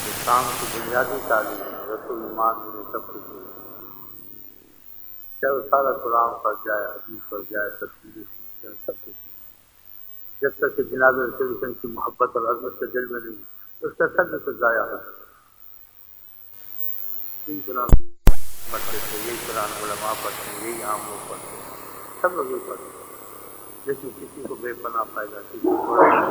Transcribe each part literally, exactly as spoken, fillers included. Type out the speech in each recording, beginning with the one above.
اسلام کی بنیادی تعلیم ہے، رسول ایمان میں سب کچھ ہے، چاہے وہ سارا قرآن پڑھ جائے، حدیث پڑھ جائے، تفسیر سیکھ سب کچھ، جب تک کہ جناب رسول اللہ کی محبت اور عظمت کے دل میں نہیں اس کا سب سے ضائع ہو جائے۔ یہی قرآن پڑھتے تھے، یہی قرآن علماء پڑھتے ہیں، یہی عام لوگ پڑھتے ہیں، سب لوگ یہی پڑھتے ہیں، لیکن کسی کو بے پناہ فائدہ، کسی کو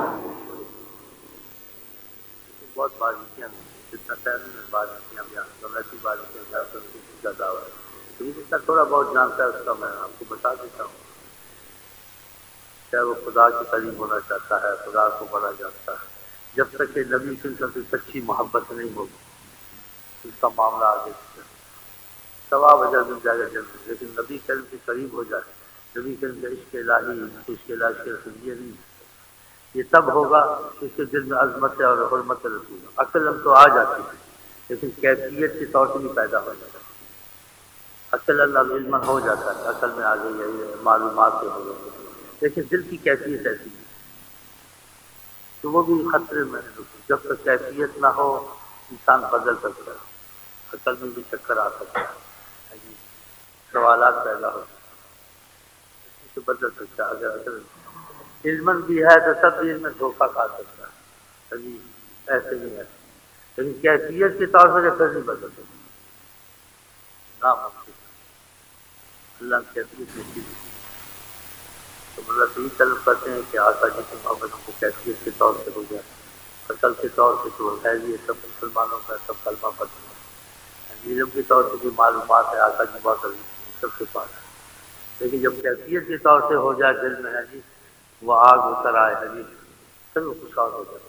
بہت باریکیاں جتنا پہلے میں باریکیاں بیان کروں، ایسی باریکیاں بیان کروں کسی کا دعویٰ ہے تو یہ جتنا تھوڑا بہت جانتا ہے اس کا میں آپ کو بتا دیتا ہوں۔ چاہے وہ خدا کے قریب ہونا چاہتا ہے، خدا کو بڑا جانتا ہے، جب تک کہ نبی صلی اللہ علیہ وسلم سے سچی محبت نہیں ہوگی اس کا معاملہ آگے ثواب اجر مل جائے گا جلد، لیکن نبی کریم کے قریب ہو جائے، نبی کریم کے عشق الہی، عشق الہی کے رسول یہ نہیں، یہ تب ہوگا اس کے دل میں عظمت ہے اور حرمت رسول، عقل ہم تو آ جاتی ہے لیکن کیفیت کے طور سے بھی پیدا ہو جاتا ہے، عقل اللہ علم ہو جاتا ہے، عقل میں آ گئی ہے معلومات سے ہو گئی، لیکن دل کی کیفیت ایسی ہے تو وہ بھی خطرے میں ہے، جب تک کیفیت نہ ہو انسان بدل سکتا ہے، عقل میں بھی چکر آ سکتا ہے، سوالات پیدا ہوتے ہیں، اس سے بدل سکتا ہے، اگر عقل علم بھی ہے تو سب علم میں دھوکہ کھا سکتا ہے، ابھی ایسے نہیں ہے، لیکن کیفیت کے طور پر پھر نہیں بدل سکتا، ناممکن، اللہ کیفیت میں چیز تو مطلب یہی طلب کرتے ہیں کہ آقا جی کی محبت کو کیفیت کے طور سے ہو جائے، عقل کے طور سے تو ہے یہ سب مسلمانوں کا سب کلمہ پڑھتے ہیں، علم کے طور سے بھی معلومات ہے آقا جی بہت عظیم سب کے پاس ہے، لیکن جب کیفیت کے طور سے ہو جائے دل میں ہے جی وہ آگ اتر آئے ہے جی پھر وہ خوش اور ہو جائے۔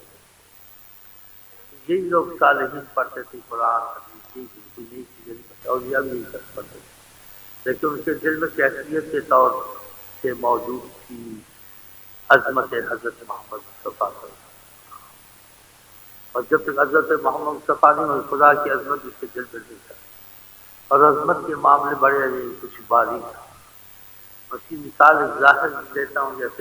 یہی لوگ صالحین پڑھتے تھے قرآن حدیث کی بالکل نئی چیزیں نہیں پڑھتے، اور یہ بھی یہی سب پڑھتے تھے، لیکن ان کے دل میں کیفیت کے طور سے موجود تھی عظمت حضرت محمد مصطفیٰ صلی اللہ علیہ وسلم، اور جب تک حضرت محمد مصطفیٰ نہیں ہوئی خدا کی عظمت اس کے دل میں نہیں تھا، اور عظمت کے معاملے بڑے کچھ باریک ہیں، اس کی مثال ظاہر دیتا ہوں، جیسے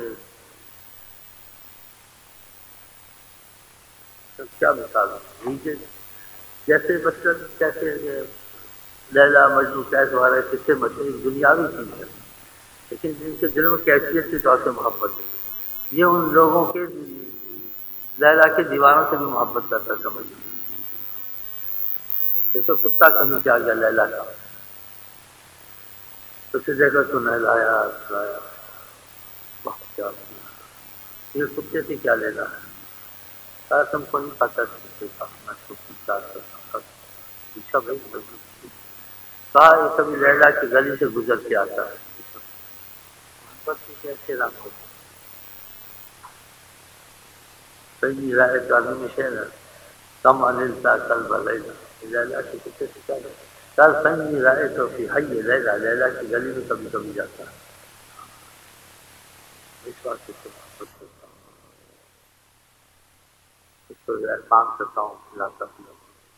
کیا مثال ہے جیسے مثلاً کیسے لیلا مجنون کیسے وغیرہ کتنے مشہور دنیاوی چیز ہے، لیکن جن کے دل میں کیفیت کے طور سے محبت ہے، یہ ان لوگوں کے لیلا کے دیوانوں سے بھی محبت کرتا سمجھ، جیسے کتا کہیں سے آ گیا لیلا کا تو اسے دیکھا تو نہلایا سلایا، بہت کیا یہ کتے سے کیا لینا ہے، کہا تم کو نہیں پتا میں تو پوچھتا پوچھا بھائی کہا یہ کبھی لیلا کی گلی سے گزر کے آتا ہے، کیسے رنگ ہوتا صحیح رائے تعلیم میں شہر ہے کم انلتا کل بلیلا لیلا کی کتے سے کیا لینا، کل صحیح رائے تو پھر ہے لیلا لیلا کی گلی میں کبھی کبھی جاتا ہے، اس بات سے محبت کرتا ہوں، اس کو احسان کرتا ہوں کھلاتا ہوں،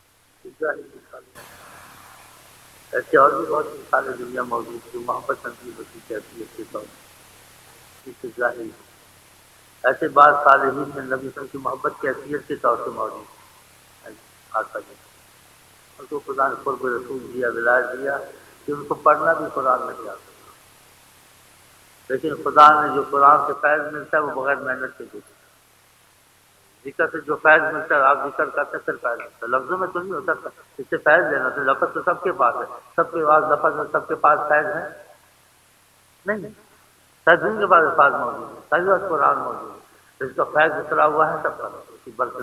ایسے اور بھی بہت مثالیں دنیا موجود جو محبت نصیب ہوتی کیفیت کے طور پر ظاہر ہے، ایسے بعض صالحین میں نبی صلی اللہ علیہ وسلم کی محبت کیفیت کے طور سے موجود ہے، آقا جی ان کو خدا نے قرب رسول دیا ولایت دیا کہ ان کو پڑھنا بھی قرآن نہیں آتا، لیکن خدا نے جو قرآن سے فیض ملتا ہے وہ بغیر محنت کے دیتا ہے، ذکر سے جو فیض ملتا ہے آپ ذکر کرتے پھر فیض ملتا ہے، لفظوں میں تو نہیں ہوتا اس سے فیض لینا تو لفظ تو سب کے پاس ہے، سب کے پاس لفظ میں سب کے پاس فیض ہے نہیں، شاید ان کے پاس الفاظ موجود ہے، شاید قرآن موجود ہے، اس کا فیض اترا ہوا ہے سب پر اسی برکت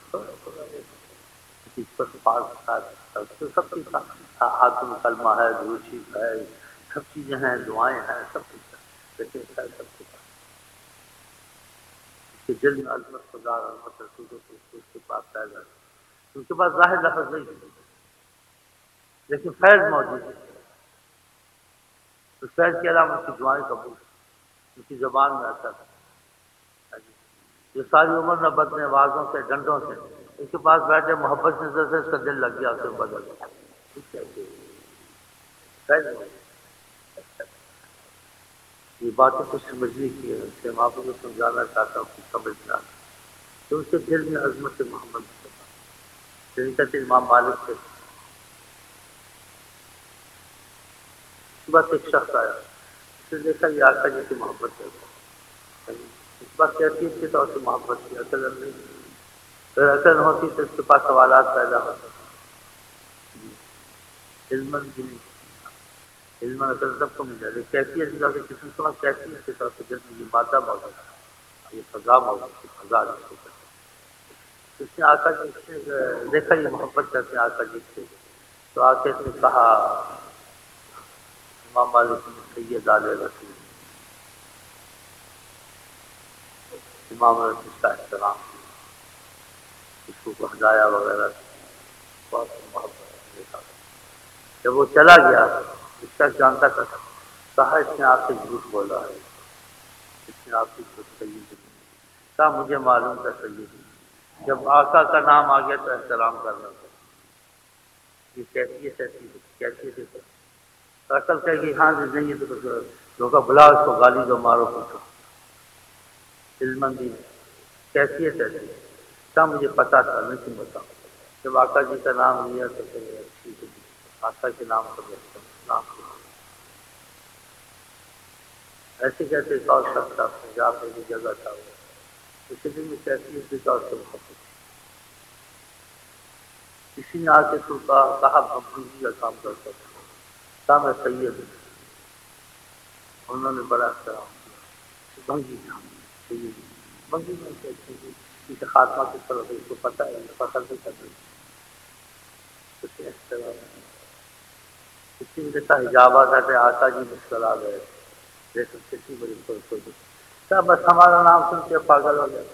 سب کی آتم کلمہ ہے دروشی ہے سب چیزیں ہیں دعائیں ہیں سب کچھ ہے، لیکن سب کے پاس کہ دل میں عظمت خدا اور عظمت رسول کو اس کے پاس فیض ہے، ان کے پاس ظاہر لفظ نہیں ہے لیکن فیض موجود ہے، اس فیض کے علاوہ ان کی دعائیں قبول ان کی زبان میں اثر ہے، جو ساری عمر نہ بدنے آوازوں سے ڈنڈوں سے اس کے پاس بیٹھے محبت نظر سے اس کا دل لگ گیا اسے بدل یہ باتیں کچھ سمجھنے کی ہے، اس سے میں آپ کو سمجھانا چاہتا ہوں کہ سمجھنا تو اس کے دل میں عظمت محمد مصطفیٰ طریقت امام مالک سے بس ایک شخص آیا، اس نے دیکھا یہ آقا جی کی محبت کرتا ہے، اس بات کیفیت کے طور سے محبت کی، اصل نہیں، اگر اصل ہوتی تو اس کے پاس سوالات پیدا ہوتے، علم بھی نہیں، علم اصل سب کو مل جائے، کیفیت کے طور سے کسی کو کیفیت کے طور سے جیسے یہ مادہ موجود ہے، یہ فضا موجود ہے، فضا جس کو کہتے ہیں، اس نے آقا جی سے دیکھا یہ محبت کرتے ہیں آقا جی سے، تو آقا نے کہا امام مالک نے سید علیہ رسول امام نے اس کا احترام کیا، اس کو ہدایا وغیرہ بہت محبت دیکھا۔ جب وہ چلا گیا اس کا جانتا تھا، کہا اس نے آپ سے جھوٹ بولا ہے، اس نے آپ کی خود سید نہیں کہا، مجھے معلوم تھا سید نہیں، جب آقا کا نام آ گیا تو احترام کرنا تھا، یہ کیفیت ایسی کیفیت ہے، اصل کہ کہ ہاں نہیں ہے تو دھوکہ بلا اس کو گالی دو مارو پوچھو، علم بھی کیفیت ایسی کیا مجھے پتا تھا میں کیوں بتاؤں، جب آقا جی کا نام لیا تو پھر اچھی آقا کے نام کو نام ایسے کہتے ایک اور شخص تھا جہاں پہ بھی جگہ تھا وہ اسی دن میں کیفیت کے طور سے محبت، کسی نے آ کے تو کہا کہا بھنگی کا کام کرتا تھا، کہا میں سید ہوں، انہوں نے بڑا احترام کیا، بھنگی نام سید بھنگی میں کہتے ہیں کسی خاتمہ کی طرف اس کو پتہ ہے فخر نہیں کر رہی کچھ احترام، کسی نے دیکھا حجابات آتے آقا جی مسکرا گئے، دیکھو کتنی بڑی کوئی کیا بس ہمارا نام سن کے پاگل ہو جاتے،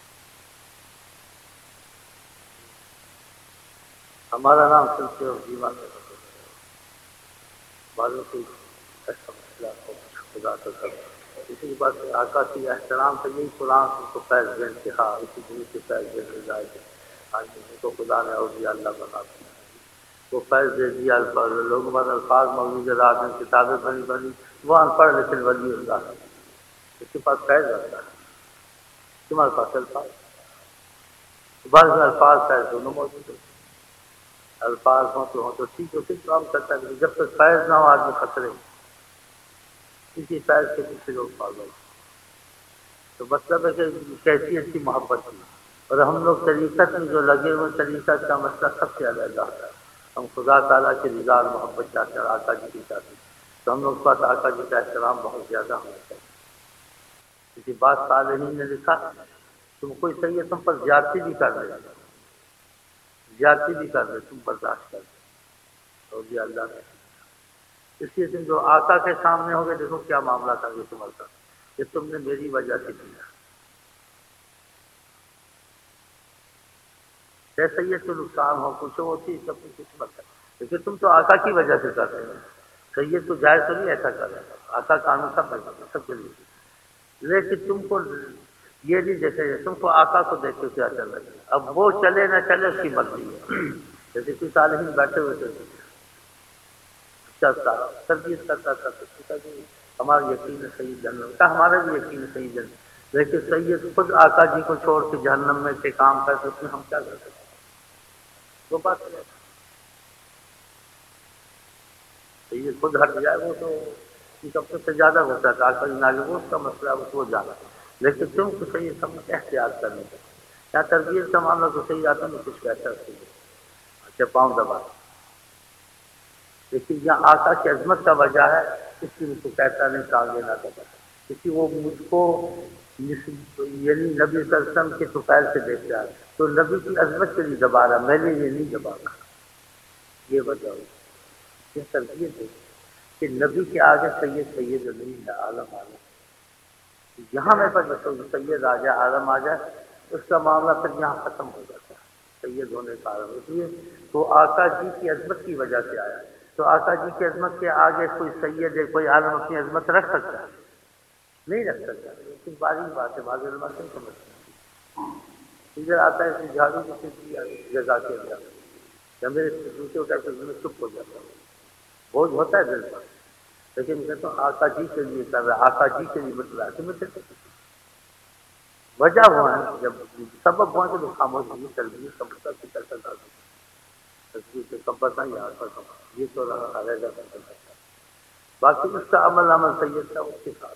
ہمارا نام سن کے دیوان میں ہوتے بعضوں کی ایسا مسئلہ ہو خدا تو کر اسی بات سے آقا کی احترام سے یہی قرآن کو فیض دے انتہا اسی دن سے فیض دے جائے گا، آج کو خدا نے اولیاء اللہ بنا دیا، وہ فیض دے دیا، الفاظ لوگ بعد الفاظ موجود رات میں کتابیں بنی بنی وہ ان پڑھ لیکن ولی اللہ اس کے پاس فیض رہتا ہے، تمہارے پاس الفاظ بعض میں الفاظ فیض دونوں موجود ہوتے ہیں، الفاظ ہوں تو ہوں تو ٹھیک ہے پھر کام کرتا ہے، جب تک فیض نہ ہو آدمی خطرے کسی فیض کے پیچھے لوگ پاگل، تو مطلب ہے کہ کیفیت کی محبت کی، اور ہم لوگ طریقت میں جو لگے ہوئے طریقت کا مسئلہ سب سے علیحدہ ہوتا ہے، ہم خدا تعالیٰ کی رضا اور محبت چاہتے ہیں، آقا جی کی چاہتے ہیں، تو ہم لوگ کے پاس آقا جی کا احترام بہت زیادہ ہونا چاہیے، کسی بات صالحین نے لکھا تم کوئی صحیح ہے تم پر زیادتی بھی کر دے زیادتی بھی کر دے تم برداشت کر دے، اور یہ اللہ نے اس لیے تم جو آقا کے سامنے ہوگے دیکھو کیا معاملہ تھا یہ تمہارے ساتھ کہ تم نے میری وجہ سے کیا، جیسے یہ تو نقصان ہو کچھ ہوتی سب کی قسمت ہے، لیکن تم تو آقا کی وجہ سے کر رہے ہو، سید تو جائز تو نہیں ایسا کر رہے ہو، آقا قانون سب میں سب کے لیے، لیکن تم کو یہ نہیں دیکھے تم کو آقا کو دیکھ کے کیا چل رہا ہے، اب وہ چلے نہ چلے اس کی مرضی ہے، جیسے کوئی صالحین بیٹھے ہوئے تھے چلتا تربیت کرتا تھا تو ہمارا یقین صحیح جنم کا ہمارا بھی یقین صحیح جنم، لیکن سید خود آقا جی کو چھوڑ کے جہنم میں سے کام کرتے اس میں ہم کیا کر سکتے وہ بات ہے، سید خود ہٹ جائے وہ تو سب سے زیادہ ہوتا تھا آقا جی ناگے وہ اس کا مسئلہ اس کو جانا، لیکن تم کو صحیح سمجھ احتیاط کرنے کا کیا تربیت کا معاملہ تو صحیح آتا نہیں کچھ کہتا اچھا پاؤں دبا، لیکن یہاں آقا کی عظمت کا وجہ ہے اس لیے مجھ کو کہتا نہیں کہ آگے نہ کرتا، کسی وہ مجھ کو یعنی نبی صلی اللہ علیہ وسلم کے توفیل سے دیکھتا ہے تو نبی کی عظمت کے لیے دبا رہا، میں نے یہ نہیں دبا رہا، یہ وجہ یہ تربیت ہے کہ نبی کے آگے سید سید نہیں ہے عالم عالم، یہاں میں پر سید آ جائے عالم آ جائے اس کا معاملہ پھر یہاں ختم ہو جاتا ہے، سید ہونے کا عالم، اس لیے تو آقا جی کی عظمت کی وجہ سے آیا، تو آقا جی کی عظمت کے آگے کوئی سید ہے کوئی عالم اپنی عظمت رکھ سکتا ہے نہیں رکھ سکتا، لیکن باری بات ہے بعض علماء نہیں سمجھتے، ادھر آتا ہے اس جھاڑو کو جگہ کے اندر یا میرے دوسرے اٹھا کے میں چپ ہو جاتا ہوں، بوجھ ہوتا ہے دل پر، لیکن کہتا ہوں آقا جی کے لیے کر رہا ہے، آقا جی کے لیے بتلا کہ میں وجہ ہوا ہے جب سبب ہوا تو خاموش ہوئی تربیت کا مطلب تصویر سے کم پتہ ہی آتا تھا یہ تو رہا رہ جاتا تھا، باقی اس کا عمل عمل سید تھا اس کے ساتھ.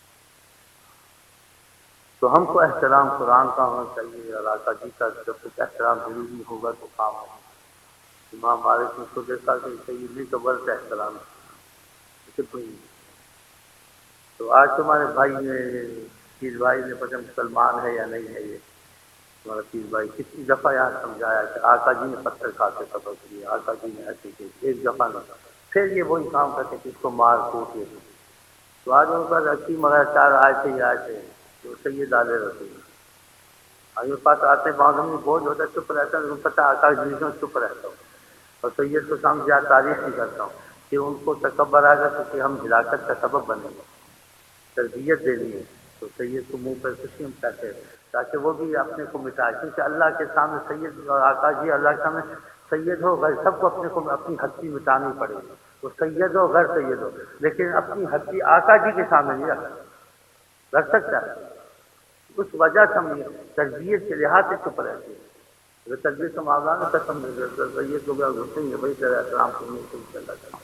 تو ہم کو احترام قرآن کا ہونا چاہیے اور آقا جی کا جب کچھ احترام ضروری ہوگا تو کام ہوگا. امام مالک نے اس کو دیکھا کہ سید نہیں تو برت احترام کوئی. تو آج تمہارے بھائی نے پیر بھائی نے پتہ مسلمان ہے یا نہیں ہے یہ تمہارا پیر بھائی کتنی دفعہ یہاں سمجھایا کہ آقا جی نے پتھر کھا کے سبق دیا، آقا جی نے ایسے کہ ایک دفعہ نہ پھر یہ وہی کام کرتے کہ اس کو مار کوٹ یہ. تو آج ان کا رکھی مگر چار آئے تھے یہ آئے تھے تو سید ڈالے رہتے ہیں. اور میرے پاس آتے بعض ہم بوجھ ہوتا ہے چپ رہتا ہے پتہ آقا جی سے چپ رہتا ہوں اور سید کو سامنے زیادہ تعریف نہیں کرتا ہوں کہ ان کو تکبر آ گا تو کہ ہم ہلاکت کا سبب بنے گا. تربیت دینی ہے تو سید کو منہ پر خوشی ہم کہتے ہیں تاکہ وہ بھی اپنے کو مٹائے، کیونکہ اللہ کے سامنے سید اور آقا جی اللہ کے سامنے سید ہو غیر سب کو اپنے کو اپنی ہستی مٹانی پڑے گی. وہ سید ہو غیر سید ہو لیکن اپنی ہستی آقا جی کے سامنے نہیں رکھ رکھ سکتا ہے. اس وجہ سے ہم تربیت کے لحاظ سے چپ رہتے ہیں. اگر تربیت کا معاملہ میں قسم نہیں کرتا سید کو گھستے ہیں بھائی تیرا احترام کرنے کو چلا کرتا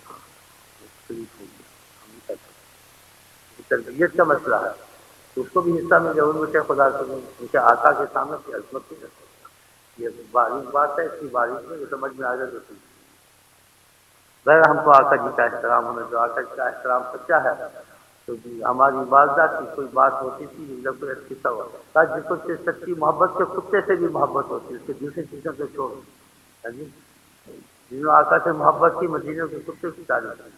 تربیت کا مسئلہ ہے تو اس کو بھی حصہ میں ضرور مجھے خدا سے کیونکہ آقا کے سامنے کی عظمت نہیں رکھتا. یہ باریک بات ہے، اس کی باریک میں سمجھ میں آ جائے تو غیر ہم کو آقا جی کا احترام ہونا جو آقا جی کا احترام سچا ہے. تو ہماری والدہ کی کوئی بات ہوتی تھی جب کوئی قصہ ہوتا جس کو سچی محبت سے کتے سے بھی محبت ہوتی ہے اس کے دوسری چیزوں سے چھوڑ جی جنہوں آقا سے محبت کی مدینہ کے کتے کی تعریف کی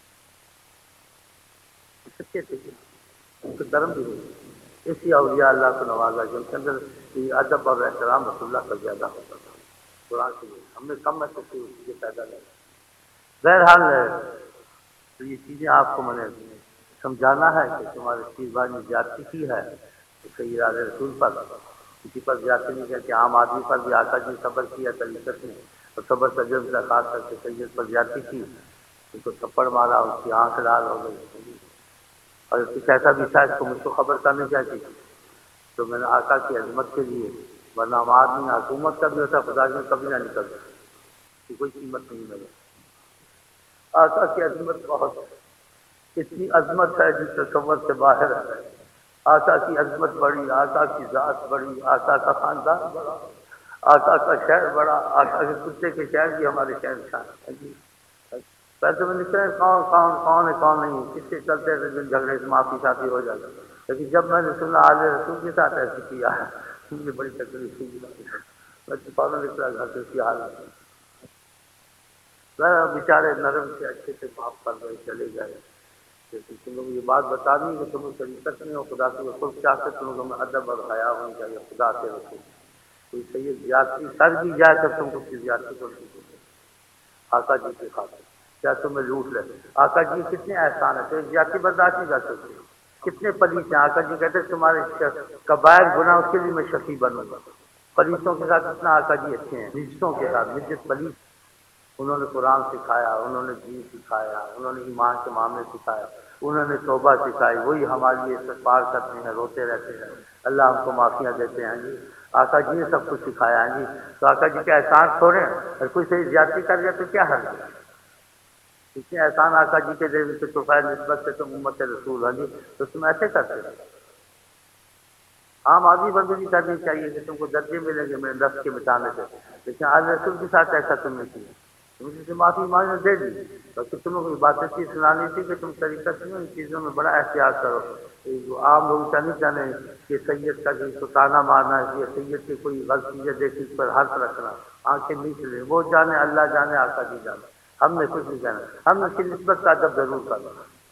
سچے تھے ان کے درم بھی ہوئی. اسی اولیاء اللہ کو نوازا کہ ان کے اندر ادب اور احترام رسول اللہ کا زیادہ ہوتا تھا. قرآن سے ہم نے کم میں سے چیزیں پیدا لگا. بہرحال تو یہ چیزیں آپ کو میں نے سمجھانا ہے کہ تمہارے پیر بھائی نے زیادتی کی ہے تو سید علیہ رسول پر کسی پر زیادتی نہیں کیا کہ عام آدمی پر بھی آقا جی صبر کیا طریقت نے اور صبر تجربے کا خاص کر کے سید پر زیادتی کی ان کو تھپڑ مارا اس کی آنکھ لال ہو گئی اور کچھ ایسا بھی تھا اس کو مجھ کو خبر کرنے چاہیے تو میں نے آقا کی عظمت کے لیے ورنہ ہم آدمی حکومت کا بھی ہوتا خدا میں کبھی نہ نکل سکتا کوئی قیمت نہیں ملے. آقا کی عظمت بہت اتنی عظمت ہے جس تصور سے باہر ہے. آقا کی عظمت بڑی، آقا کی ذات بڑی، آقا کا خاندان بڑا، آقا کا شہر بڑا، آقا کے کتے کے شہر بھی ہمارے شہر شان ہے. پیسے میں لکھتے ہیں کون کون کون ہے کون نہیں کس سے چلتے رہتے جھگڑے سے معافی شافی ہو جاتا. لیکن جب میں نے سنا آل رسول کے ساتھ ایسے کیا ہے مجھے بڑی تکلیف ہوئی. میں چھپانا نکلا گھر سے اس کی حالت بیچارے نرم سے اچھے سے معاف کر رہے چلے گئے. لیکن تم لوگ یہ بات بتا دی کہ تمہیں طریقت نہیں ہو خدا سے خود چاہتے تم لوگوں میں ادب اور حیا ہونی چاہیے خدا سے رسول کوئی سید زیادتی کر بھی جائے تب تم کو کسی زیادتی کو آقا جی کے خاطر کیا تمہیں لوٹ لے. آقا جی کتنے احسان ہیں تو ایک زیادتی برداشت نہیں کر سکتے. کتنے پلیت ہیں آقا جی کہتے تمہارے کبائر گناہ اس کے لیے میں شفیع بنوں گا. پلیتوں کے ساتھ کتنا آقا جی اچھے ہیں نجسوں کے ساتھ نجس پلیت انہوں نے قرآن سکھایا انہوں نے دین سکھایا انہوں نے ایمان کے معاملے سکھایا انہوں نے توبہ سکھائی وہی ہمارے لیے استغفار کرتے ہیں روتے رہتے ہیں اللہ ہم کو معافیاں دیتے ہیں جی. آقا جی نے سب کچھ سکھایا ہے جی. تو آقا جی کے احسان چھوڑیں اور کوئی صحیح زیادتی کر جائے تو کیا حل ہے. اتنے احسان آقا جی کے دے تو خیر نسبت سے تم امت رسول ہیں جی تو تم ایسے کرتے رہو. عام آدمی پر بھی نہیں کرنی چاہیے کہ تم کو درجے ملیں گے میرے نفس کے مٹانے سے لیکن آج رسول کے ساتھ ایسا تم نے کیا تم سے معافی مانگنے دے دی تو تمہیں کوئی بات اچھی سنانی تھی کہ تم طریقت میں ان چیزوں میں بڑا احتیاط کرو. جو عام لوگ ایسا نہیں جانے کہ سید کا جی کو تانا مارنا ہے یہ سید کی کوئی غلط چیزیں دیکھی اس پر ہاتھ رکھنا آنکھیں نیچ لیں وہ جانے اللہ جانے آقا جی جانے ہم نے کچھ نہیں کہنا. ہم نے اس کی نسبت کا ادب ضرور کرنا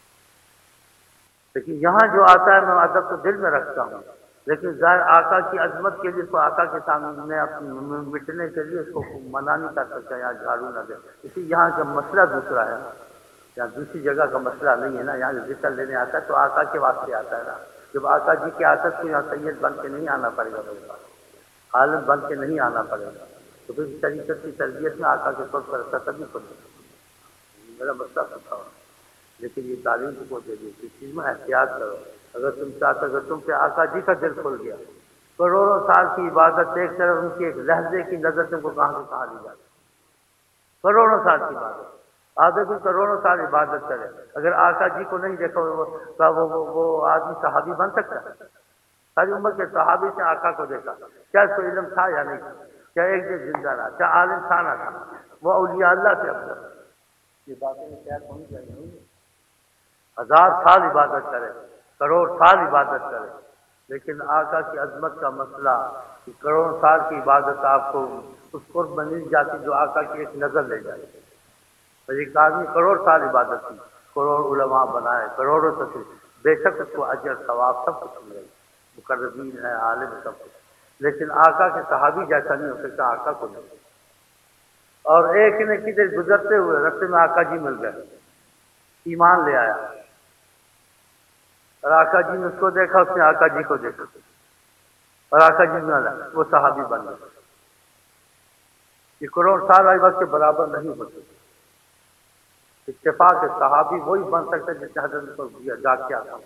لیکن یہاں جو آتا ہے میں ادب کو دل میں رکھتا ہوں لیکن ظاہر آقا کی عظمت کے لیے تو آقا کے سامنے مٹنے کے لیے اس کو منع نہیں کر سکتا یہاں جھاڑو نہ دے. اسی یہاں کا مسئلہ دوسرا ہے یہاں دوسری جگہ کا مسئلہ نہیں ہے نا. یہاں ذکر لینے آتا ہے تو آقا کے واسطے آتا ہے نا. جب آقا جی کی عادت کو یہاں سید بن کے نہیں آنا پڑے گا عالم بن کے نہیں آنا پڑے گا تو پھر اس طریقے کی تربیت میں آقا کے طور پر ایسا کبھی پڑے میرا مسئلہ سکھاؤ لیکن یہ تعلیم کو دے دی اس چیز میں احتیاط کرو. اگر تم چاہتے اگر تم پہ آقا جی کا دل کھل گیا کروڑوں سال کی عبادت دیکھ کر ان کی ایک لہجے کی نظر تم کو کہاں سے کہاں لی جاتی کروڑوں سال کی عبادت. آدمی بھی کروڑوں سال عبادت کرے، اگر آقا جی کو نہیں دیکھا وہ وہ, وہ, وہ آدمی صحابی بن سکتا ہے؟ ساری عمر کے صحابی سے آقا کو دیکھا، کیا اس کو علم تھا یا نہیں؟ کیا ایک دن زندہ رہا؟ کیا عالم تھا نہ تھا؟ وہ اولیاء اللہ سے افضل. یہ باتیں خیر ہونی چاہیے. ہزار سال عبادت کرے، کروڑ سال عبادت کرے، لیکن آقا کی عظمت کا مسئلہ کہ کروڑ سال کی عبادت آپ کو اس قرب میں مل جاتی جو آقا کی ایک نظر لے جائے. ایک آدمی کروڑ سال عبادت کی، کروڑ علماء بنائے، کروڑوں تک، بے شک اس کو اجر ثواب سب کچھ ملے، مقربین ہے، عالم سب کچھ، لیکن آقا کے صحابی جیسا نہیں ہو سکتا آقا کو نہیں. اور ایک نے کدھر گزرتے ہوئے رستے میں آقا جی مل گئے، ایمان لے آیا، اور آقا جی نے اس کو دیکھا، اس نے آقا جی کو دیکھا، اور آقا جی نے لگا وہ صحابی بن گئے. یہ کروڑ سال آئی وقت کے برابر نہیں ہو سکتے. اتفاق کے صحابی وہی بن سکتے جس نے حضرت کو دیا جا کے آتا.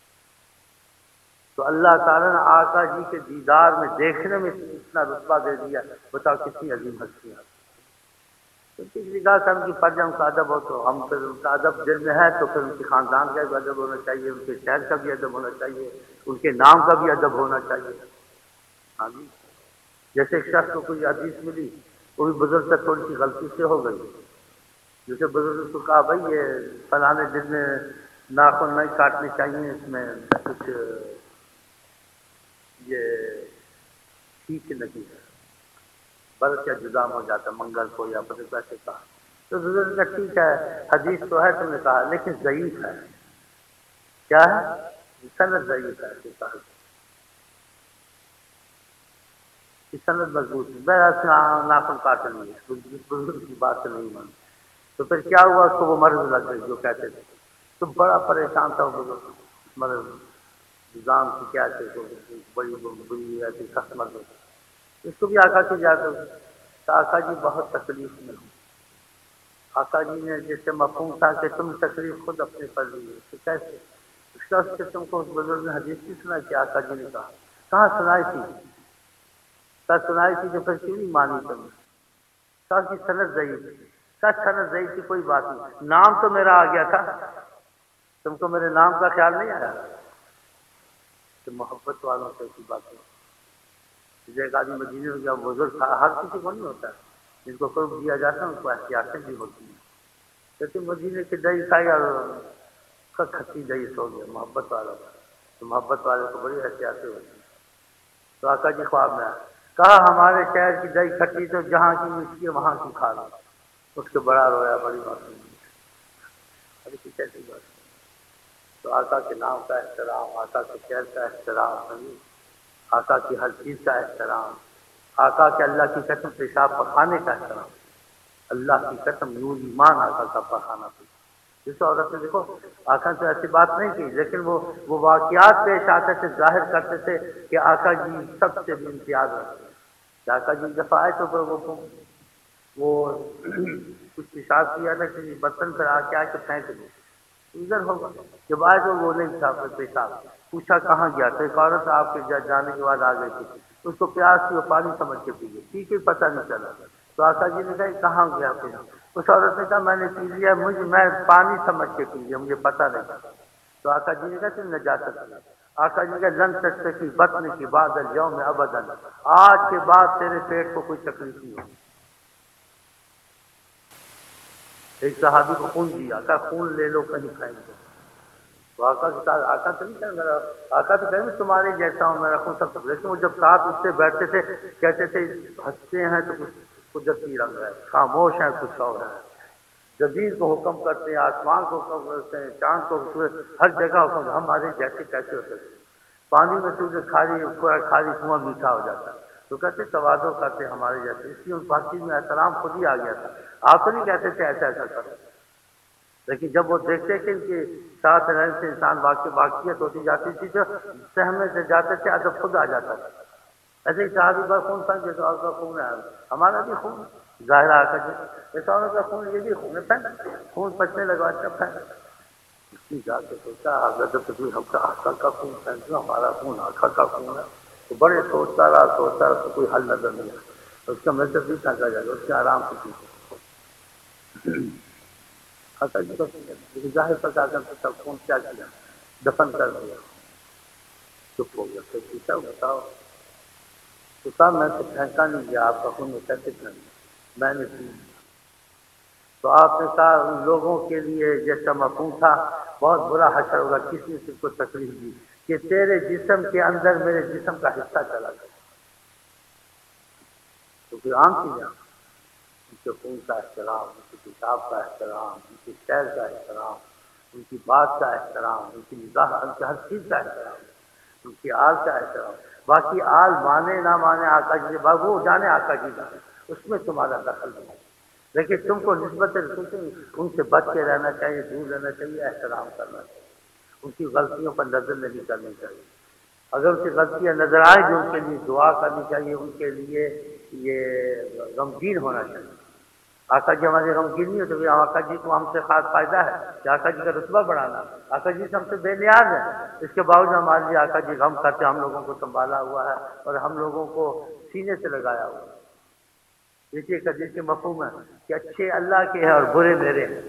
تو اللہ تعالیٰ نے آقا جی کے دیدار میں دیکھنے میں اتنا رتبہ دے دیا، بتاؤ کتنی عظیم ہستی ہے. تو کسی کا ہم کی فرض ہم کا ادب ہو تو ہم پھر ان کا ادب دل میں ہے تو پھر ان کے خاندان کا بھی ادب ہونا چاہیے، ان کے شہر کا بھی ادب ہونا چاہیے، ان کے نام کا بھی ادب ہونا چاہیے. ہاں جی، جیسے ایک شخص کو کوئی حدیث ملی، وہ بھی بزرگ سے تھوڑی سی غلطی سے ہو گئی، جیسے بزرگ کو کہا بھائی یہ فلانے دن میں ناخن نہیں کاٹنے چاہیے، اس میں کچھ یہ ٹھیک نہیں ہے، برس یا جدام ہو جاتا منگل کو یا پتہ کیسے کہا. تو بزرگ کا ٹھیک ہے حدیث تو ہے تم نے کہا، لیکن ضعیف ہے. کیا ہے؟ سند ضعیف ہے. سند مضبوط نہیں، ناخن کاٹ نہیں ہے، بزرگ کی بات سے نہیں مانی. تو پھر کیا ہوا، اس کو وہ مرض لگ گئی جو کہتے تھے. تو بڑا پریشان تھا وہ بزرگ، مرض نظام کی کیا بڑی بری ایسی سخت مرض. اس کو بھی آقا کی یاد ہوگی تو آقا جی بہت تکلیف میں ہوں. آقا جی نے جیسے مفہوم تھا کہ تم تکلیف خود اپنے پر لی ہے، تو کیسے اس کا اس کے تم کو اس بزرگ نے حدیث کی سنا کہ آقا جی نے کہا؟ کہاں سنائی تھی؟ کہاں سنائی تھی جو پھر کیوں نہیں مانی تم نے؟ کہا کی سند ضعیف تھی. کہا سند ضعیف تھی کوئی بات نہیں، نام تو میرا آ گیا تھا، تم کو میرے نام کا خیال نہیں آیا؟ کہ محبت والوں سے ایسی بات ہے. ایک آدمی مدینے میں جب بزرگ تھا، ہر کسی کو نہیں ہوتا ہے، جن کو قرب دیا جاتا ہے ان کو احتیاطیں بھی ہوتی ہیں. لیکن مدینے کی دہی کھائی اور کھٹی دہی سو گیا محبت والا، تو محبت والے کو بڑی احتیاطیں ہوتی ہیں. تو آقا جی خواب میں آیا، کہا ہمارے شہر کی دہی کھٹی تو جہاں کی میٹھی ہے وہاں کی کھا لو. اٹھ کے بڑا رویا، بڑی بات نہیں. ابھی کیسی بات ہے. تو آقا کے نام کا احترام، آقا کے شہر کا احترام، آقا کی ہر چیز کا احترام، آقا کے اللہ کی قسم پیشاب پخانے کا احترام، اللہ کی قسم نور ایمان آقا کا پخانا. جس عورت نے دیکھو آقا سے ایسی بات نہیں کی، لیکن وہ وہ واقعات پیش آتے تھے، ظاہر کرتے تھے کہ آقا جی سب سے بھی امتیاز رکھتے ہیں. آقا جی دفعہ آئے تو وہ وہ کچھ پیشاب کیا تھا کہ برتن پر آ کے آ کے پھینک دو ادھر ہوگا. جب آئے تو وہ نہیں تھا پیشاب، پوچھا کہاں گیا تو ایک عورت آپ کے جانے کے بعد آ گئی تھی، اس کو پیاس کی وہ پانی سمجھ کے پی گئی، ٹھیک ہے پتہ نہیں چلا. تو آقا جی نے کہا کہاں گیا پھر؟ اس عورت نے کہا میں نے پی لیا، مجھے میں پانی سمجھ کے پی لیا، مجھے پتہ نہیں چلا. تو آقا جی نے کہا تم نجاست ہے. آقا جی نے کہا لن تشتکی بطن کی بعد اليوم ابدا، آج کے بعد تیرے پیٹ کو کوئی تکلیف نہیں ہوگی. ایک صحابی کو خون دیا، کہا خون لے لو کہیں کھائیں گے. تو آقا کے ساتھ آقا تو نہیں کہہ رہا، آقا تو کہیں تمہارے جیسا ہوں میرا خون سب. لیکن وہ جب ساتھ اٹھتے بیٹھتے تھے کہتے تھے ہنستے ہیں تو کچھ قدرتی رنگ ہے، خاموش ہیں کچھ اور ہے. زمین کو حکم کرتے ہیں، آسمان کو حکم کرتے ہیں، چاند کو ہر جگہ حکم. ہمارے جیسے کیسے ہو سکتے؟ پانی میں تو کھاری کھاری کنواں میٹھا ہو جاتا ہے. تو کہتے توازو کرتے ہمارے جیسے. اس لیے ان پاکی میں احترام خود ہی آ گیا تھا. آپ تو نہیں کہتے تھے ایسا ایسا کرو، لیکن جب وہ دیکھتے کہ ان کے ساتھ رہنے سے انسان واقع واقعیت ہوتی جاتی تھی تو سہمے سے جاتے تھے، ادب خود آ جاتا تھا. ایسے ہی صحابی کا خون تھا جیسے اور کا خون ہے، ہمارا بھی خون ظاہر آ کر جیسا اور کا خون، یہ بھی خون ہے، خون پچنے لگا جب ہے جا کے سوچا ہم کا آقا کا خون پھینکنا، ہمارا خون آقا کا خون ہے. تو بڑے سوچتا رہا سوچتا رہا تو کوئی حل نظر نہیں آیا. اس کا میسج بھی پھینکا جائے گا، اس کے آرام سے پیچھے آقا جی کو لیکن ظاہر پتا کر سب کون کیا کیا دفن کر دیا چپ ہو گیا پھر پوچھا بتاؤ تو کہا میں تو پھینکا نہیں گیا آپ کا خون میں کیسے پھینک میں نے پی تو آپ نے کہا ان لوگوں کے لیے جیسا مفہوم تھا بہت برا حشر ہوگا کس نے تم کو تکلیف دی کہ تیرے جسم کے اندر میرے جسم کا حصہ چلا گیا تو پھر عام چیزیں ان کے خون کا احترام ان کی کتاب کا احترام ان کی شعر کا احترام ان کی بات کا احترام ان کی نگاہ ان کی ہر چیز کا احترام ان کی آل کا احترام باقی آل مانے نہ مانے آقا جی کے بعد وہ جانے آقا جی کا اس میں تمہارا دخل نہیں لیکن تم کو نسبت رسول سے ان سے بچ کے رہنا چاہیے دور رہنا چاہیے احترام کرنا چاہیے ان کی غلطیوں پر نظر نہیں کرنی چاہیے اگر ان کی غلطیاں نظر آئے تو ان کے لیے دعا کرنی چاہیے ان کے لیے یہ غمگین ہونا چاہیے آقا جی ہمارے غمگین نہیں ہوتے آقا جی کو ہم سے خاص فائدہ ہے کہ آقا جی کا رتبہ بڑھانا آقا جی سے ہم سے بے نیاز ہے اس کے باوجود ہمارے لیے آقا جی غم کرتے ہم لوگوں کو سنبھالا ہوا ہے اور ہم لوگوں کو سینے سے لگایا ہوا ہے دیکھیے قدیر کے مفہوم ہے کہ اچھے اللہ کے ہیں اور برے میرے ہیں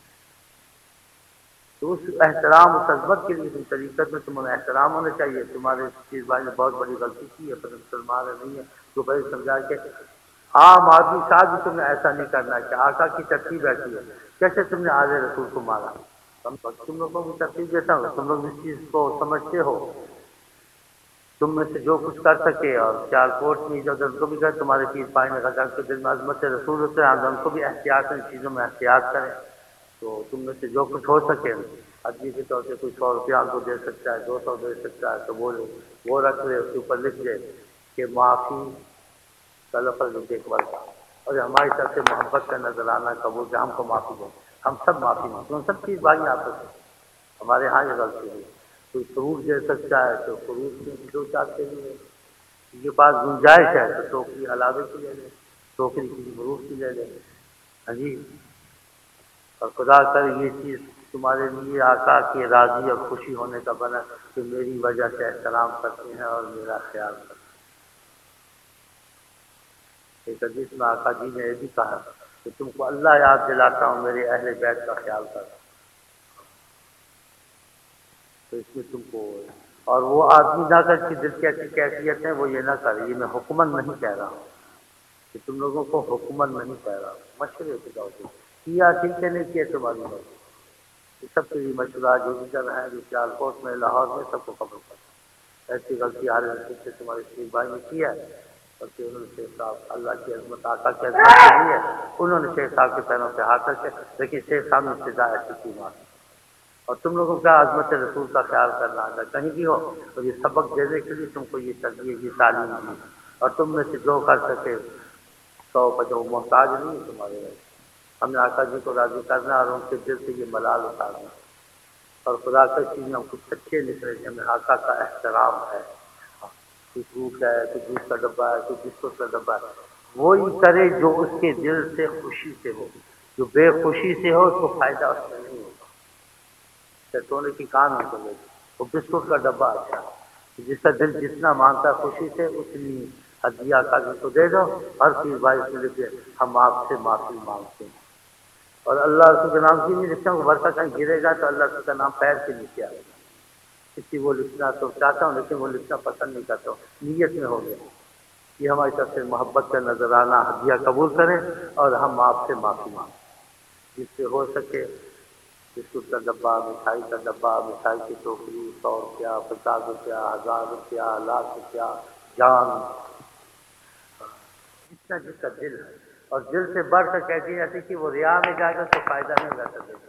تو اس احترام اس عظمت کے لیے تم طریقت میں تمہیں احترام ہونا چاہیے تمہارے چیز بھائی نے بہت بڑی غلطی کی ہے پر مسلمان نہیں ہے تو بھائی سمجھا کے عام آدمی صاحب بھی تم نے ایسا نہیں کرنا کہ آقا کی ترتیب بیٹھی ہے کیسے تم نے آج رسول کو مارا تم لوگوں کو ترتیب دیتا ہوں تم لوگ اس چیز کو سمجھتے ہو تم میں سے جو کچھ کر سکے اور چار کوٹ میں جو ان کو بھی کہے تمہارے پیر پائے نے غزہ کے دل میں عظمت رسول ہوتے ہیں ان کو بھی احتیاط ان چیزوں میں احتیاط کریں تو تم میں سے جو کچھ ہو سکے عدلی کے طور سے کوئی سو روپیہ ان کو دے سکتا ہے دو سو دے سکتا ہے تو وہ وہ رکھ لے اس کے اوپر لکھ دے کہ معافی کا لفظ دیکھ بھال اور ہماری طرف سے محبت کا نظرانہ قبول کہ ہم کو معافی دیں ہم سب معافی مانگتے ہیں سب چیز بھائی آپ سے ہمارے یہاں یہ غلطی ہوئی کوئی فروٹ دے سکتا ہے تو فروٹ میں جو چاہتے ہیں ان کے پاس گنجائش ہے تو ٹوکری علاوے کی لے لیں ٹوکری کی فروٹ کی لے لیں ہاں جی اور خدا کر یہ چیز تمہارے لیے آقا کی راضی اور خوشی ہونے کا بنا کہ میری وجہ سے احترام کرتے ہیں اور میرا خیال کرتے ہیں ایک حدیث میں آقا جی نے یہ بھی کہا کہ تم کو اللہ یاد دلاتا ہوں میرے اہل بیت کا خیال کرنا تو اس میں تم کو اور وہ آدمی نہ کر کی دل کی ایسی کیفیت ہے وہ یہ نہ کرے یہ میں حکمن نہیں کہہ رہا ہوں کہ تم لوگوں کو حکمن نہیں کہہ رہا ہوں مشورے سے جاؤ کیا ٹھیک ہے نہیں کیا تمہاری بات یہ سب کے لیے مشورہ جو بھی کر رہے ہیں جو سیال کوٹ میں لاہور میں سب کو خبر پڑتا ایسی غلطی آ رہی سے تمہارے شریف بھائی نے کیا ہے اور کہ انہوں نے شیخ صاحب اللہ کی عظمت آقا کی عظمت کے لیے انہوں نے شیخ صاحب کے پیروں پہ ہاتھ رکھے لیکن شیخ صاحب نے ابتدا ایسی کی بات اور تم لوگوں کا عظمت رسول کا خیال کرنا اگر کہیں بھی ہو اور یہ سبق دینے کے لیے تم کو یہ تربیت یہ تعلیم دی اور تم میں سے جو کر سکے سو کا جو محتاج نہیں تمہارے رہے ہم نے آقا جی کو راضی کرنا اور ان کے دل سے یہ ملال اتارنا اور خدا کا چیز ہم کچھ سچے نکلے کہ ہمیں آقا کا احترام ہے کوئی فروٹ ہے کوئی جوس کا ڈبہ ہے کوئی بسکٹ کا ڈبہ ہے وہی کرے جو اس کے دل سے خوشی سے ہو جو بے خوشی سے ہو اس کو فائدہ اس میں نہیں ہوگا سونے کی کان ہو تو وہ بسکٹ کا ڈبہ اچھا جس کا دل جتنا مانگتا خوشی سے اتنی ہدیہ آقا جی کو دے دو ہر چیز بھائی اس میں لکھے ہم آپ سے معافی مانگتے ہیں اور اللہ رسول کے نام کی نہیں لکھتا ہوں برقع کہیں گرے گا تو اللہ رسول کا نام پیر کے نیچے آئے گا اس لیے وہ لکھنا تو چاہتا ہوں لیکن وہ لکھنا پسند نہیں کرتا ہوں نیت میں ہو گیا یہ ہماری طرف سے محبت کا نظرانہ ہدیہ قبول کریں اور ہم آپ سے معافی مانگیں جس سے ہو سکے بسکٹ کا ڈبہ مٹھائی کا ڈبہ مٹھائی کی ٹوکری سو روپیہ پچاس روپیہ ہزار روپیہ لاکھ روپیہ جان جتنا جس کا دل ہے اور دل سے بڑھ کر کہتی جاتی کہ وہ ریا میں جائے گا تو فائدہ نہیں ہوگا سکے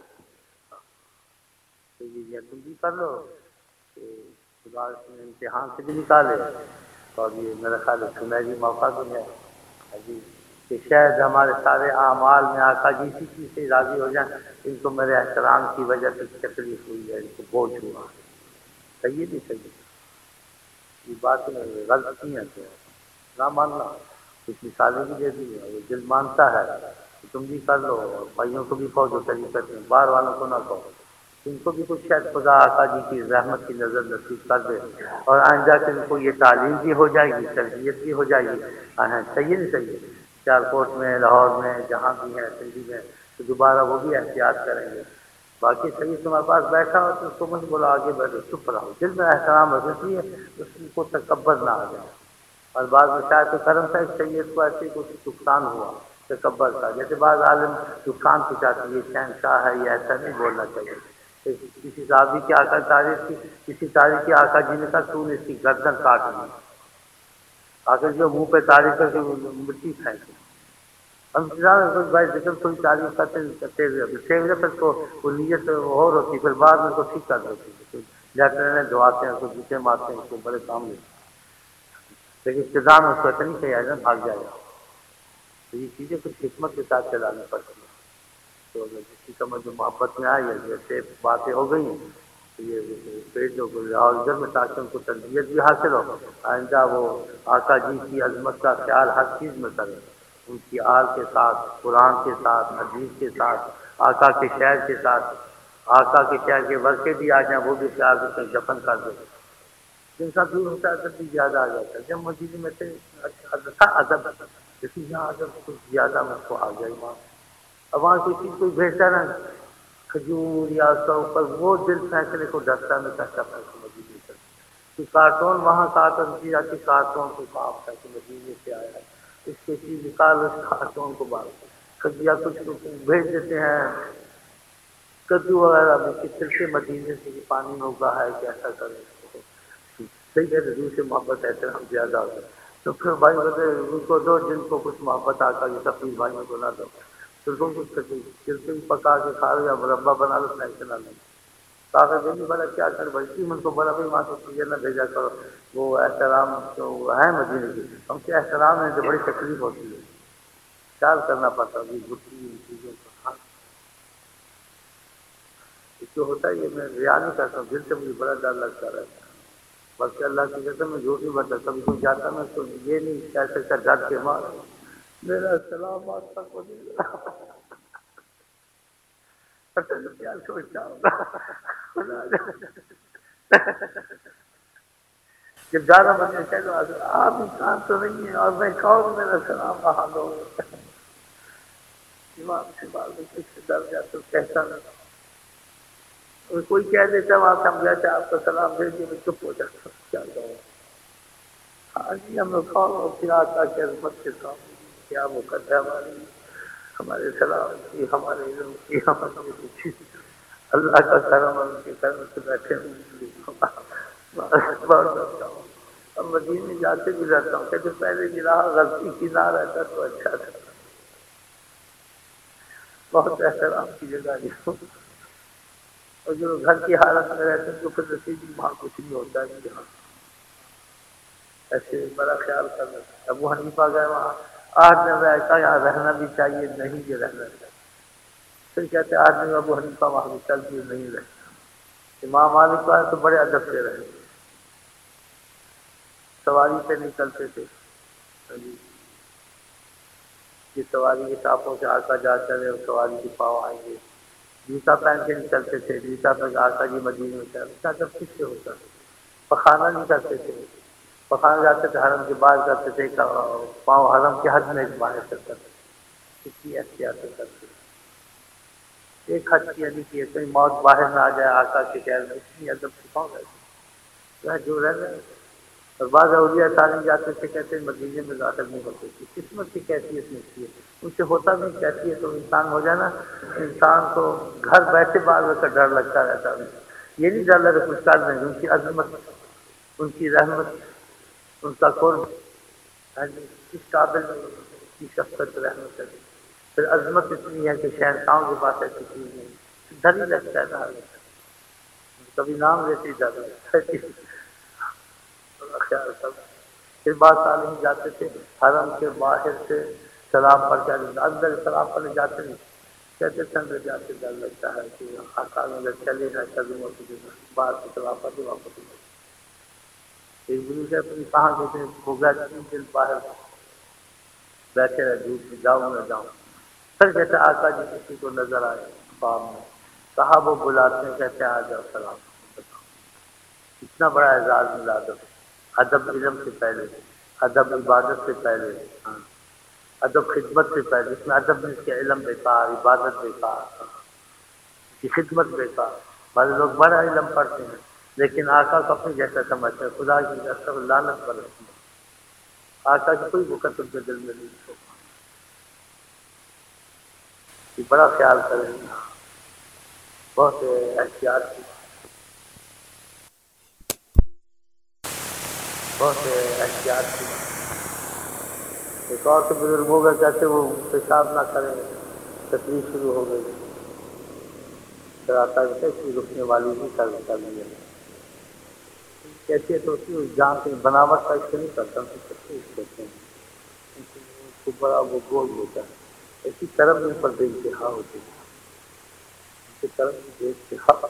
تو یہ تم بھی کر لو کہ خدا امتحان سے بھی نکالے اور یہ میرا خیال ہے سنہری موقع بھی ہے جی کہ شاید ہمارے سارے اعمال میں آقا جی اسی چیز سے راضی ہو جائیں ان کو میرے احترام کی وجہ سے تکلیف ہوئی ہے ان کو بوجھ ہوا صحیح نہیں صحیح یہ بات غلط نہیں ہے نہ ماننا کچھ مثالیں بھی دے دی ہے وہ دل مانتا ہے تو تم بھی کر لو اور بھائیوں کو بھی کہو جو طریقے سے باہر والوں کو نہ کہو ان کو بھی کچھ شاید خدا آقا جی کی رحمت کی نظر نصیب کر دے اور آئندہ سے ان کو یہ تعلیم بھی ہو جائے گی تربیت بھی ہو جائے گی صحیح نہیں صحیح سیالکوٹ میں، لاہور میں، جہاں بھی ہیں دلی میں، تو دوبارہ وہ بھی احتیاط کریں گے۔ باقی صحیح تمہارے پاس بیٹھا ہو تو اس کو مجھ بولو آگے بیٹھو، چپ رہو، دل میں احترام رکھنا چاہیے، اس کو تکبر نہ آ جائے۔ اور بعض میں شاید تو کرم تھا اس سید کو ایسے کچھ نقصان ہوا تکبر کا، جیسے بعض عالم نقصان پہنچاتے یہ شہنشاہ ہے، یہ ایسا نہیں بولنا چاہیے۔ کسی صحابی کی آقا تعریف کی، کسی تاریخ کی آقا جی نے کہا تو نے اس کی گردن کاٹ دی، آخر جو منہ پہ تعریف کر کے مٹی پھینکی۔ ہم کچھ بھائی ذکر تھوڑی تعریف کرتے کرتے ہوئے پھر کو وہ نیت اور ہوتی، پھر بعد میں کو ٹھیک کر دیتی، جاتے رہنے دعاتے ہیں، اس کو جوتے مارتے ہیں، اس کو بڑے کام لیتے، لیکن ابتدا میں اس کو اتنی تیار بھاگ جائے گا۔ تو یہ چیزیں کچھ حکمت کے ساتھ چلانی پڑتی ہیں۔ تو اگر کسی کا مجھے محبت میں آئی ہے، جیسے باتیں ہو گئی ہیں، تو یہ پیج اور ادھر میں تاکہ ان کو تربیت بھی حاصل ہو، آئندہ وہ آقا جی کی عظمت کا خیال ہر چیز میں کریں، ان کی آل کے ساتھ، قرآن کے ساتھ، حدیث کے ساتھ، آقا کے شعر کے ساتھ، آقا کے شعر کے ورثے بھی آ جائیں وہ بھی خیال رکھیں، دفن کر دیں۔ انسان دور ہوتا ہے ادب بھی زیادہ آ جاتا ہے۔ جب مدینے میں تھے اچھا ادب، لیکن یہاں ادب کچھ زیادہ مجھ کو آ گیا وہاں، اب وہاں کوئی چیز کوئی بہتر ہے کھجور یا سو پر وہ دل پھینکنے کو ڈرتا میں کہتا پھینک مدینے سے، کہ کارٹون وہاں کارٹون کی جاتی، کارٹون کو کام تھا کہ مدینے سے آیا ہے، اس کے چیز نکال اس کارٹون کو بار کھجیا کچھ بھیج دیتے ہیں، کدو وغیرہ بھی پھر سے مدینے سے پانی میں اگا ہے کہ ایسا کرے، صحیح کہتے دوسرے سے محبت احترام زیادہ ہوتا ہے۔ تو پھر بھائی بولتے ان کو دو جن کو کچھ محبت آتا ہے، یہ سب بھائیوں کو نہ دو، پھر کو کچھ چلتے بھی پکا کے کھا لو یا مربع بنا لو، پیسے نہ لیں کاغذ نہیں بڑا کیا کر بلکہ ان کو بڑا بھائی وہاں سے چیزیں نہ بھیجا کرو، وہ احترام تو ہے مدینے کی، ہم کے احترام ہے جو بڑی تکلیف ہوتی ہے، خیال کرنا پڑتا ہے گٹی ان چیزوں کا۔ اس کو ہوتا ہے یہ میں ریا نہیں کرتا ہوں، دل سے مجھے بڑا ڈر لگتا رہتا ہے، بلکہ اللہ کی قسم میں جھوٹ نہیں بتا، کبھی کوئی جاتا میں تو یہ نہیں کہہ سکتا ڈر کے مار میرا سلام آتا کو نہیں کیا سوچتا ہوگا جب زیادہ بندے چلو آپ انسان تو نہیں ہیں اور میں کہوں میرا سلام وہاں دو امام سے بات میں کس سے ڈر جاتا کہتا نہیں، اور کوئی کہہ دیتا وہاں سے ہم گئے آپ کو سلام دے دیے میں چپ ہو جاتا کیا کہوں، ہاں جی ہم لوگ کھاؤ پھر آتا کہ عظمت کے سامنے کیا مقدر ہے ہماری، ہمارے سلام کی، ہمارے علم کی، ہمارے کچھ اللہ کا کرم اور ان کے کرم سے بیٹھے ہوں۔ اب مدینے جاتے بھی رہتا ہوں، کہتے پہلے کی راہ غلطی کی نہ رہتا تو اچھا تھا، بہت احترام کی جگہ یہ، اور جو گھر کی حالت میں رہتے ہیں تو پھر رسیدی وہاں کچھ نہیں ہوتا ہے یہاں ایسے بڑا خیال کرنا۔ ابو حنیفہ گئے وہاں آٹھ دن رہتا یہاں رہنا بھی چاہیے، نہیں کہ رہنا چاہیے، پھر کہتے آٹھ دن ابو حنیفہ وہاں چل کے نہیں رہتا، امام مالک کا تو بڑے ادب سے رہے، سواری سے نکلتے تھے، یہ سواری کے ٹاپوں سے آقا جا چلے اور سواری کے پاؤں آئیں گے، جوتا پہن کے نکلتے تھے، جوتا پہن آقا جی مدینے میں چل کیا جب کس سے ہوتا، پخانا نہیں کرتے تھے، پخانا جاتے تھے حرم کے باہر کرتے تھے، پاؤں حرم کے حد میں باہر کرتے تھے، کتنی احتیاط کرتے تھے، ایک حد کی یعنی کہ کوئی موت باہر نہ آ جائے آقا کے شہر میں، اتنی ادب سے پاؤں رہتے جو رہ رہے، اور بعض اولیاء تعلیم جاتے تھے کہتے ہیں مدینے میں داخل نہیں ہوتے تھے، قسمت کی کیفیت میں تھی ان سے ہوتا نہیں کیفیت، تو انسان ہو جائے نا انسان کو گھر بیٹھے بعض کا ڈر لگتا رہتا ہے، یہ نہیں ڈر لگتا کچھ کر نہیں، ان کی عظمت، ان کی رحمت، ان کا قرب کس قابل کی شفقت رحمت ہے، پھر عظمت اتنی ہے کہ شہنشاہوں کے پاس ایسی چیز نہیں، ڈر ہی لگتا ہے نا، کبھی نام لیتے ہی ڈر لگتا ہے، خیال کرنا۔ پھر بعض تعلیم جاتے تھے حرم کے باہر سے سلام پڑھ کے اندر سلام پڑھنے جاتے نہیں، کہتے تھے اندر جاتے ڈر لگتا ہے کہ آقا اندر چلے نہ چلوں باہر سے سلام پڑھ کے واپس ایک گرو سے اپنی کہاں کہتے ہو گیا تین دن باہر بیٹھے رہے دھوپ میں جاؤں نہ جاؤں، پھر کہتے آقا جی کسی کو نظر آئے خواب میں، کہا وہ بلاتے ہیں کہتے آ جاؤ سلام، اتنا بڑا اعزاز ملا دو، ادب علم سے پہلے، ادب عبادت سے پہلے، ہاں ادب خدمت سے پہلے، اس میں ادب میں اس کے علم بیکار، عبادت بیکار، اس کی خدمت بیکار۔ بعض لوگ بڑا علم پڑھتے ہیں لیکن آقا کو اپنے جیسا سمجھتے ہیں، خدا کی رسول لعنت برستی ہے، آقا کی کوئی وقت ان کے دل میں نہیں ہو۔ یہ بڑا خیال کریں، بہت احتیاط کی، بہت احتیاط کی۔ ایک اور تو بزرگ ہو گئے، کہتے وہ پیشاب نہ کریں، تکلیف شروع ہو گئی، پھر آتا ہے کہ رکنے والی نہیں کر کر لیا، کیسے تو ہوتی ہے جہاں سے بناوٹ کا اس سے نہیں کرتا، ان کی تکلیف کرتے ہیں، کو بڑا وہ گول ہوتا ہے، ایسی طرف ان پر بے انتہا ہوتی ہے، ان کی طرف بے انتہا،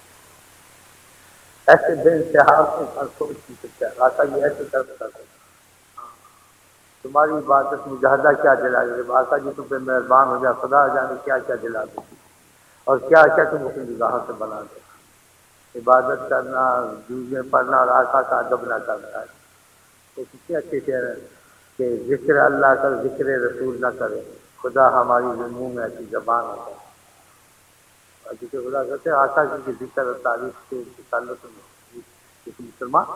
ایسے بے انتہا سے سوچ نہیں سکتا آقا یہ ایسے طرف کرتا ہے۔ تمہاری عبادت مجاہدہ کیا دلا دے، آقا جی تم پہ مہربان ہو جائے، خدا جانے کیا کیا دلا دے اور کیا کیا تم اپنی نگاہوں سے بنا دے۔ عبادت کرنا، جوزیں پڑھنا اور آقا کا ادب نہ کرتا ہے تو کتنے اچھے سے کہ ذکر اللہ کر، ذکر رسول نہ کرے، خدا ہماری منہ میں ایسی زبان ہوتا ہے اور ذکر خدا کرتے ہیں، آقا جی کی ذکر اور تعریف کے تعلق میں کسی مسلمان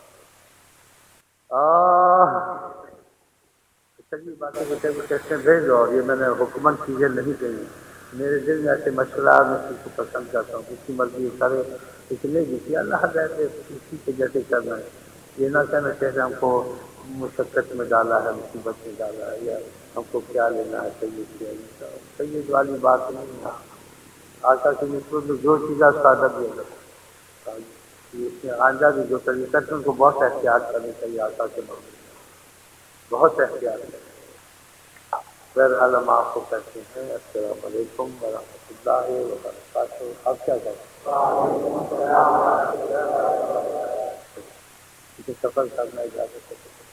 چلیے باتیں بچے کو کہتے ہیں بھیجو، اور یہ میں نے حکومت چیزیں نہیں کہی، میرے دل میں ایسے مشورہ میں کسی کو پسند کرتا ہوں، کس کی مرضی کرے اس لیے جس اللہ رہتے کسی کے جیسے کرنا ہے، یہ نہ کہنا چاہتے ہم کو مشقت میں ڈالا ہے، مصیبت میں ڈالا ہے، یا ہم کو کیا لینا ہے، سید کیا لینا ہے، سید والی بات نہیں ہے۔ آقا کی نسبت میں جو چیز ہے اس کا ادب یہ ہے، اس میں آنجا بھی جو طریقہ ہے ان کو بہت احتیاط کرنی چاہیے، آقا کے معاملے میں بہت احتیاط کریں۔ غیر عالم آپ کو کہتے ہیں السلام علیکم ورحمۃ اللہ وبرکاتہ، آپ کیا کہتے ہیں؟ سفر کرنا اجازت ہے۔